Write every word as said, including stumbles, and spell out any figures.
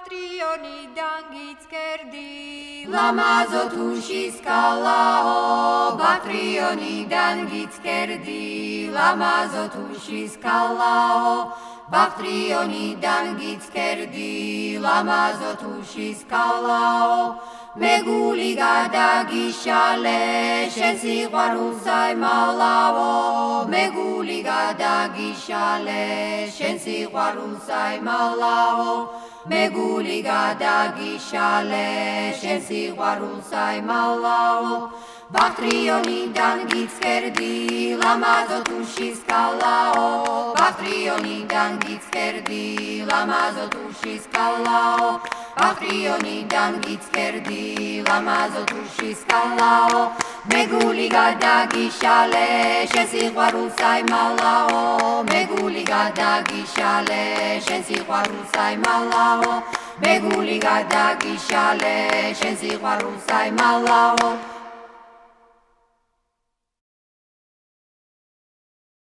ბაქტრიონიდან გიცკერდი ლამა ზოთუშის კალაო ბაქტრიონიდან გიცკერდი ლამა ზოთუშის კალაო ბაქტრიონიდან გიცკერდი ლამა ზოთუშის კალაო მეგული გადაგიშალე შენ სიყვარულს აიმალავო მეგული გადაგიშალე შენ სიყვარულს აიმალავო მეგული გადაგიშალე შენ სიყვარულს აიმალავო ბაქტრიონიდან გიცკერდი ლამა ზოთუშის კალაო ბაქტრიონიდან გიცკერდი ლამა ზოთუშის კალაო ბაქტრიონიდან გიცკერდი ლამა ზოთუშის კალაო მეგული გადაგიშალე შენ სიყვარულს აიმალავო მეგული გადაგიშალე შენ სიყვარულს აიმალავო მეგული გადაგიშალე შენ სიყვარულს აიმალავო